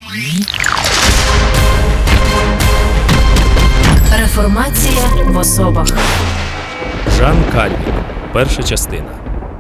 Реформація в особах. Жан Кальвін. Перша частина.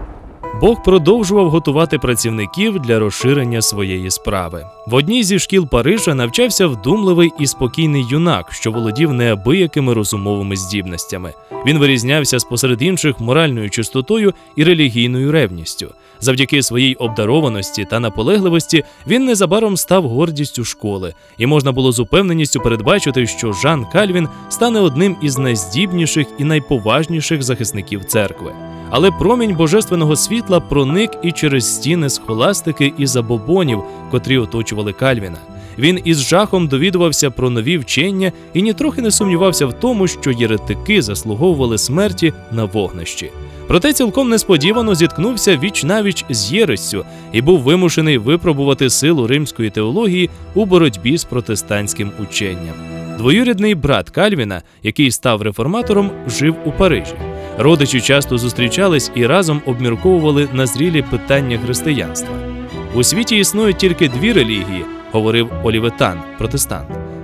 Бог продовжував готувати працівників для розширення своєї справи. В одній зі шкіл Парижа навчався вдумливий і спокійний юнак, що володів неабиякими розумовими здібностями. Він вирізнявся спосеред інших моральною чистотою і релігійною ревністю. Завдяки своїй обдарованості та наполегливості він незабаром став гордістю школи, і можна було з упевненістю передбачити, що Жан Кальвін стане одним із найздібніших і найповажніших захисників церкви. Але промінь божественного світла проник і через стіни схоластики і забобонів, котрі оточували Кальвіна. Він із жахом довідувався про нові вчення і нітрохи не сумнівався в тому, що єретики заслуговували смерті на вогнищі. Проте цілком несподівано зіткнувся віч-навіч з єрессю і був вимушений випробувати силу римської теології у боротьбі з протестантським ученням. Двоюрідний брат Кальвіна, який став реформатором, жив у Парижі. Родичі часто зустрічались і разом обмірковували назрілі питання християнства. «У світі існують тільки дві релігії», – говорив Оліветан, протестант.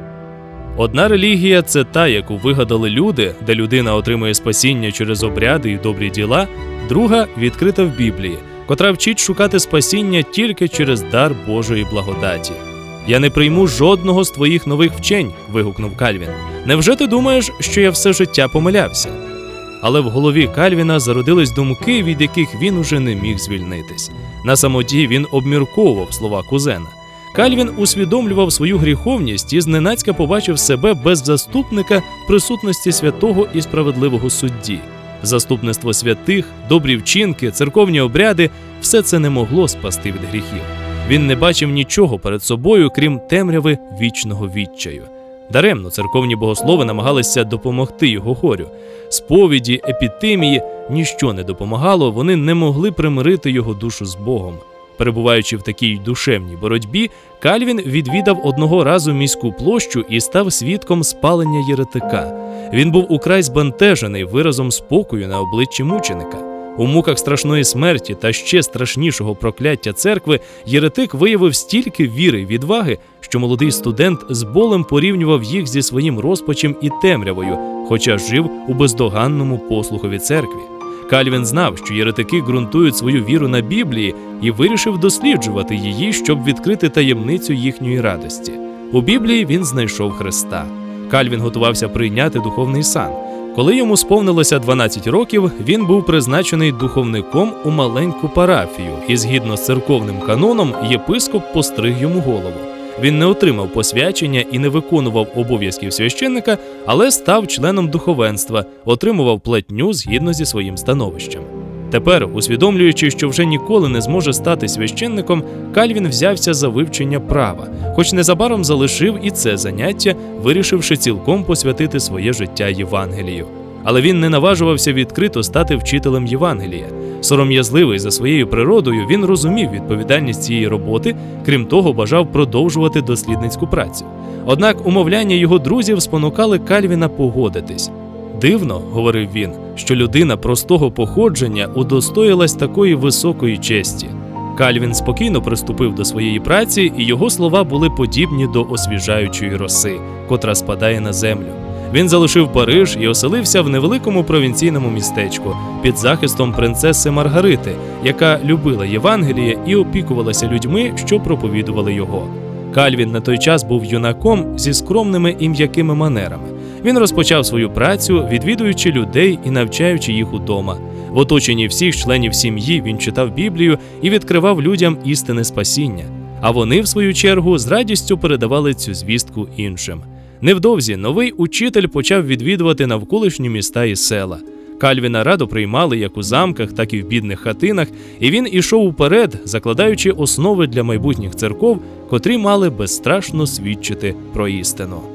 «Одна релігія – це та, яку вигадали люди, де людина отримує спасіння через обряди і добрі діла, друга – відкрита в Біблії, котра вчить шукати спасіння тільки через дар Божої благодаті». «Я не прийму жодного з твоїх нових вчень», – вигукнув Кальвін. «Невже ти думаєш, що я все життя помилявся?» Але в голові Кальвіна зародились думки, від яких він уже не міг звільнитись. На самоті він обмірковував слова кузена. Кальвін усвідомлював свою гріховність і зненацька побачив себе без заступника присутності святого і справедливого судді. Заступництво святих, добрі вчинки, церковні обряди – все це не могло спасти від гріхів. Він не бачив нічого перед собою, крім темряви вічного відчаю. Даремно церковні богослови намагалися допомогти його горю. Сповіді, епітемії – ніщо не допомагало, вони не могли примирити його душу з Богом. Перебуваючи в такій душевній боротьбі, Кальвін відвідав одного разу міську площу і став свідком спалення єретика. Він був украй збентежений виразом спокою на обличчі мученика. У муках страшної смерті та ще страшнішого прокляття церкви єретик виявив стільки віри й відваги, що молодий студент з болем порівнював їх зі своїм розпачем і темрявою, хоча жив у бездоганному послухові церкві. Кальвін знав, що єретики ґрунтують свою віру на Біблії і вирішив досліджувати її, щоб відкрити таємницю їхньої радості. У Біблії він знайшов Христа. Кальвін готувався прийняти духовний сан. Коли йому сповнилося 12 років, він був призначений духовником у маленьку парафію, і згідно з церковним каноном єпископ постриг йому голову. Він не отримав посвячення і не виконував обов'язків священника, але став членом духовенства, отримував платню згідно зі своїм становищем. Тепер, усвідомлюючи, що вже ніколи не зможе стати священником, Кальвін взявся за вивчення права, хоч незабаром залишив і це заняття, вирішивши цілком посвятити своє життя Євангелію. Але він не наважувався відкрито стати вчителем Євангелія. Сором'язливий за своєю природою, він розумів відповідальність цієї роботи, крім того, бажав продовжувати дослідницьку працю. Однак умовляння його друзів спонукали Кальвіна погодитись. «Дивно, – говорив він, – що людина простого походження удостоїлась такої високої честі». Кальвін спокійно приступив до своєї праці, і його слова були подібні до освіжаючої роси, котра спадає на землю. Він залишив Париж і оселився в невеликому провінційному містечку під захистом принцеси Маргарити, яка любила Євангеліє і опікувалася людьми, що проповідували його. Кальвін на той час був юнаком зі скромними і м'якими манерами. Він розпочав свою працю, відвідуючи людей і навчаючи їх удома. В оточенні всіх членів сім'ї він читав Біблію і відкривав людям істини спасіння. А вони, в свою чергу, з радістю передавали цю звістку іншим. Невдовзі новий учитель почав відвідувати навколишні міста і села. Кальвіна радо приймали як у замках, так і в бідних хатинах, і він ішов уперед, закладаючи основи для майбутніх церков, котрі мали безстрашно свідчити про істину.